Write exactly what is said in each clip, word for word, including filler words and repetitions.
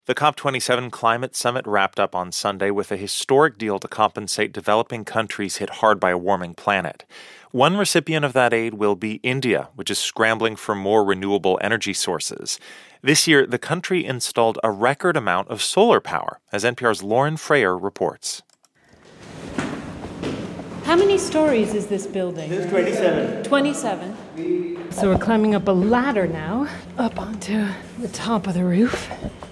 The COP twenty-seven climate summit wrapped up on Sunday with a historic deal to compensate developing countries hit hard by a warming planet. One recipient of that aid will be India, which is scrambling for more renewable energy sources. This year, the country installed a record amount of solar power, as N P R's Lauren Frayer reports. How many stories is this building? This is twenty-seven. twenty-seven. So we're climbing up a ladder now, up onto the top of the roof.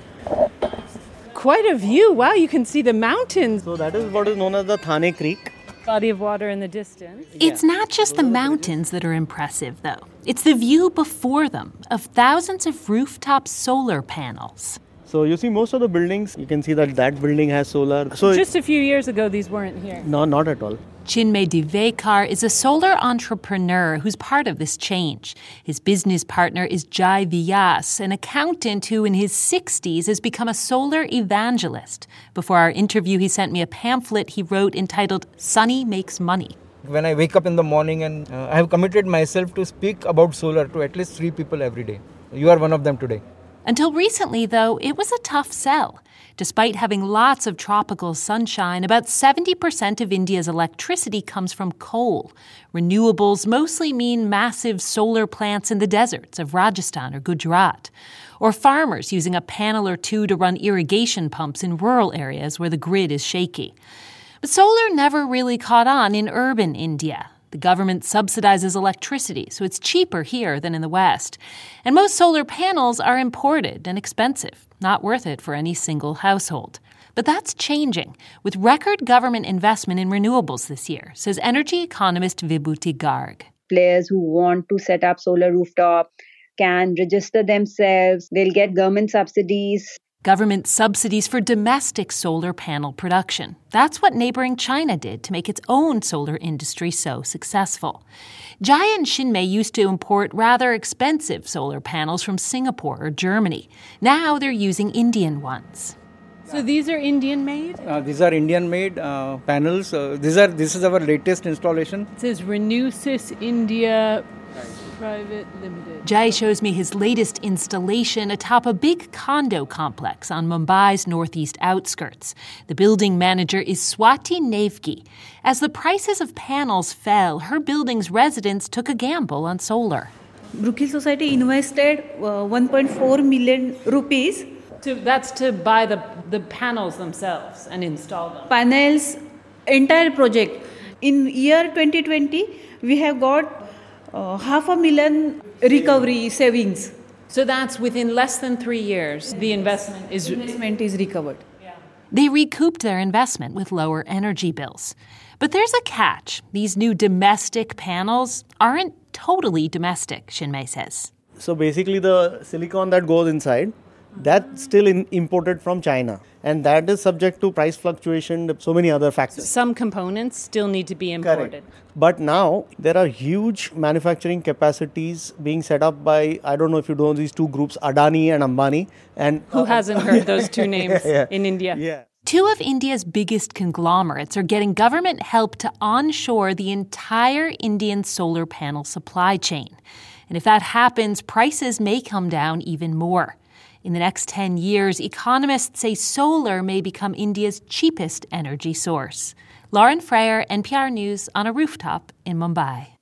Quite a view. Wow, you can see the mountains. So that is what is known as the Thane Creek. Body of water in the distance. It's not just the mountains that are impressive, though. It's the view before them of thousands of rooftop solar panels. So you see most of the buildings, you can see that that building has solar. So just a few years ago, these weren't here. No, not at all. Chinmay Divekar is a solar entrepreneur who's part of this change. His business partner is Jai Vyas, an accountant who in his sixties has become a solar evangelist. Before our interview, he sent me a pamphlet he wrote entitled Sunny Makes Money. When I wake up in the morning and uh, I have committed myself to speak about solar to at least three people every day. You are one of them today. Until recently, though, it was a tough sell. Despite having lots of tropical sunshine, about seventy percent of India's electricity comes from coal. Renewables mostly mean massive solar plants in the deserts of Rajasthan or Gujarat, or farmers using a panel or two to run irrigation pumps in rural areas where the grid is shaky. But solar never really caught on in urban India. The government subsidizes electricity, so it's cheaper here than in the West. And most solar panels are imported and expensive, not worth it for any single household. But that's changing, with record government investment in renewables this year, says energy economist Vibhuti Garg. Players who want to set up solar rooftop can register themselves. They'll get government subsidies. Government subsidies for domestic solar panel production. That's what neighboring China did to make its own solar industry so successful. Jai and Chinmay used to import rather expensive solar panels from Singapore or Germany. Now they're using Indian ones. So these are Indian-made? Uh, these are Indian-made uh, panels. Uh, these are this is our latest installation. It says Renewsys India Private Limited. Jai shows me his latest installation atop a big condo complex on Mumbai's northeast outskirts. The building manager is Swati Nevgi. As the prices of panels fell, her building's residents took a gamble on solar. Brookfield Society invested uh, one point four million rupees. To, that's to buy the, the panels themselves and install them. Panels, entire project. In year twenty twenty, we have got Uh, half a million recovery savings. So that's within less than three years, the investment is... Investment is recovered. Yeah. They recouped their investment with lower energy bills. But there's a catch. These new domestic panels aren't totally domestic, Chinmay says. So basically the silicon that goes inside, that's still in, imported from China. And that is subject to price fluctuation, so many other factors. Some components still need to be imported. Correct. But now there are huge manufacturing capacities being set up by, I don't know if you know these two groups, Adani and Ambani. And Who hasn't heard those two names yeah, yeah. in India? Yeah. Two of India's biggest conglomerates are getting government help to onshore the entire Indian solar panel supply chain. And if that happens, prices may come down even more. In the next ten years, economists say solar may become India's cheapest energy source. Lauren Frayer, N P R News, on a rooftop in Mumbai.